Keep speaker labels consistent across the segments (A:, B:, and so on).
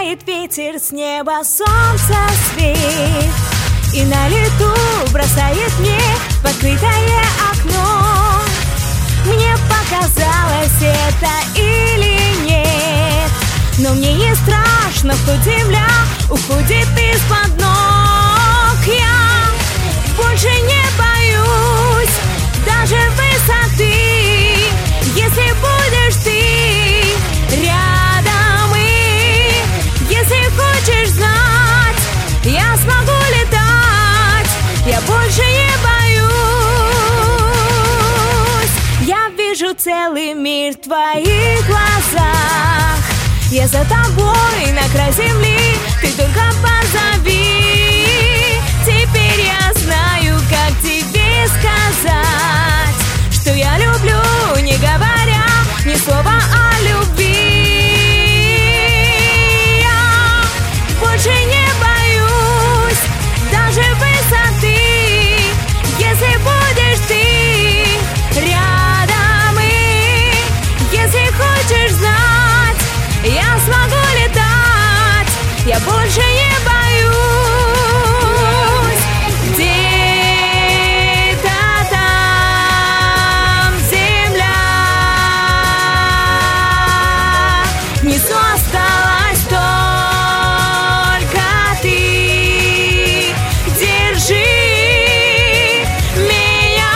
A: Срывает ветер с неба солнца свет и на лету бросает мне в открытое окно. Мне показалось это или нет, но мне не страшно, что земля уходит из-под ног. Я больше не боюсь даже высоты, если будешь ты рядом. И если хочешь знать, я смогу летать, я больше не боюсь. Я вижу целый мир в твоих глазах, я за тобой на край земли, ты только позови. Теперь я знаю, как тебе сказать, что я люблю, не говоря ни слова о любви. Я больше не боюсь даже высоты, если будешь ты рядом. И если хочешь знать, я смогу летать, я больше не боюсь. Где-то там земля, внизу осталась только ты. Держи меня.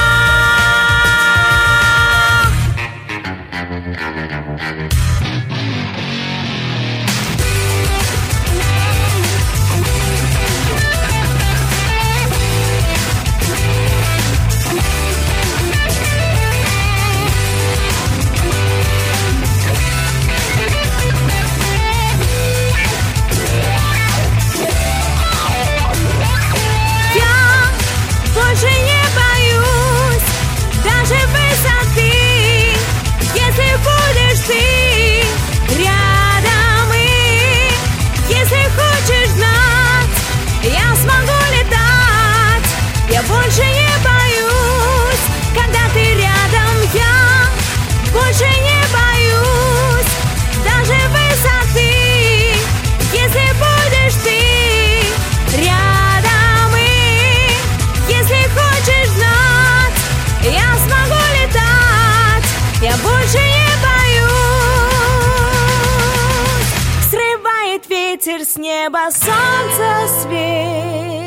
A: Больше не боюсь даже высоты, если будешь ты рядом. И если хочешь знать, я смогу летать, я больше не боюсь, когда ты рядом. Я больше не боюсь даже высоты, если будешь ты рядом. И если хочешь знать, я смогу летать, я больше не боюсь. Срывает ветер с неба солнца свет